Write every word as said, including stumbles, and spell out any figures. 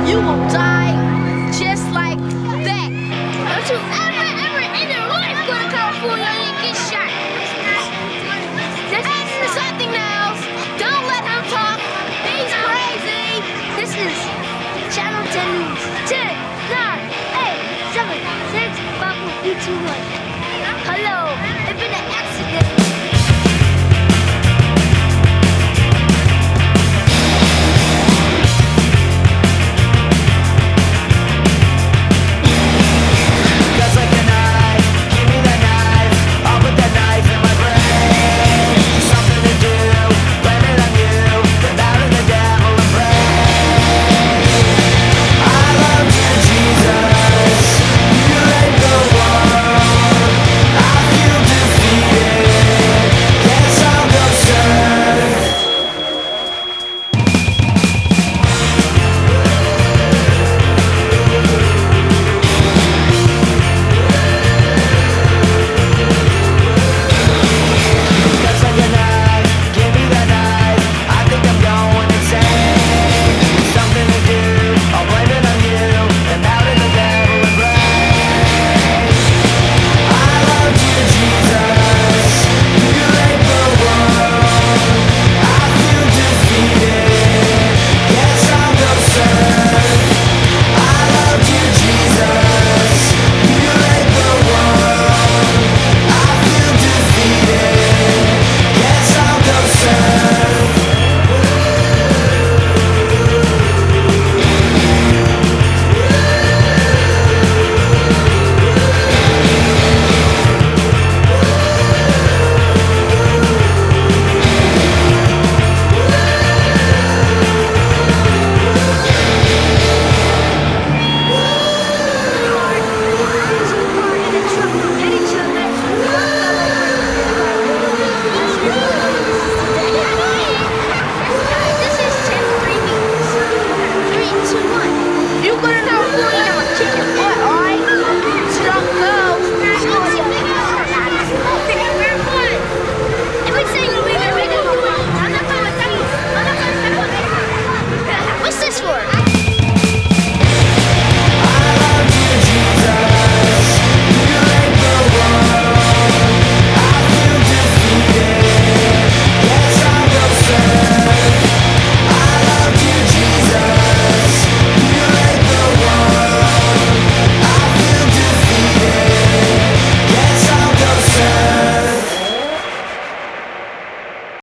You will die just like that. Don't you ever, ever in your life go to California and get shot. And something else, don't let him talk. He's crazy. This is Channel ten News. ten, nine, eight, seven, six, five, four, three, two, one.